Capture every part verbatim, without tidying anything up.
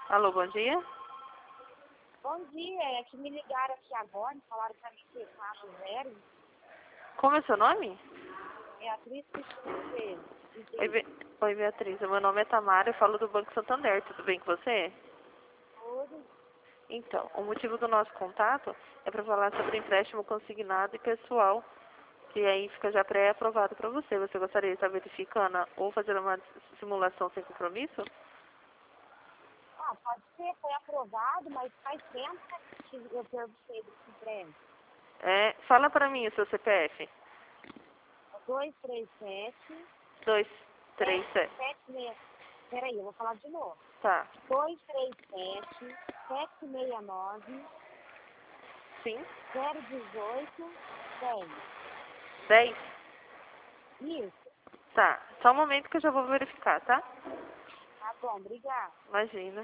Alô, bom dia. Bom dia, é que me ligaram aqui agora, me falaram para mim que quatro zero. Como é seu nome? É a atriz Cristina. Oi, Be... Oi, Beatriz. Meu nome é Tamara, eu falo do Banco Santander. Tudo bem com você? Tudo. Então, o motivo do nosso contato é para falar sobre empréstimo consignado e pessoal, que aí fica já pré-aprovado para você. Você gostaria de estar verificando ou fazer uma simulação sem compromisso? Ah, pode ser, foi aprovado, mas faz tempo que eu perguntei desse prêmio. É, fala para mim o seu C P F. dois três sete, Dois, três, sete. sete seis. Peraí, eu vou falar de novo. Tá. dois três sete, sete seis nove, Sim. zero um oito, dez. Dez? Isso. Tá. Só um momento que eu já vou verificar, tá? Tá bom, obrigada. Imagina.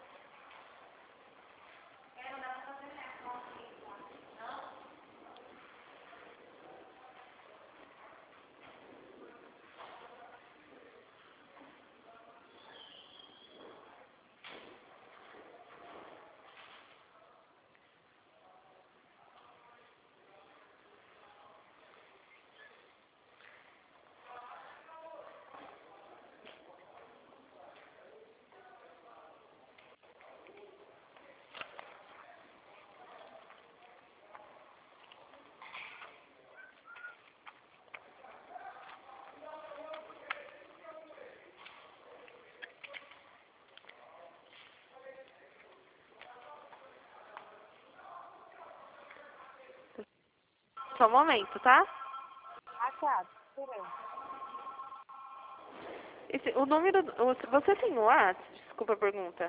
Só um momento, tá? Ah, tá, esperando. Esse, o número... o- Você tem o WhatsApp? Desculpa a pergunta.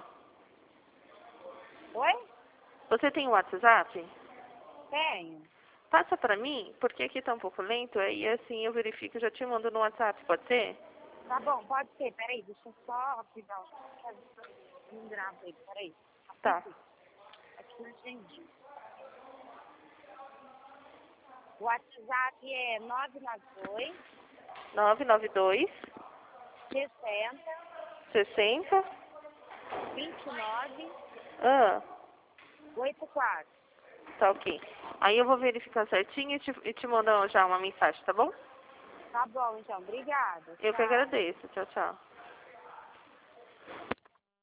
Oi? Você tem o WhatsApp? Tenho. Passa pra mim, porque aqui tá um pouco lento, aí assim eu verifico e já te mando no WhatsApp, pode ser? Tá bom, pode ser. Peraí, deixa eu só pegar o... Não grava aí, peraí. Tá. Aqui não entendi. O WhatsApp é nove nove dois, nove nove dois, sessenta, sessenta. vinte e nove, Ah, oitenta e quatro. tá ok. Aí eu vou verificar certinho e te, e te mando já uma mensagem, tá bom? Tá bom, então. Obrigada. Eu que Tchau. agradeço. Tchau, tchau.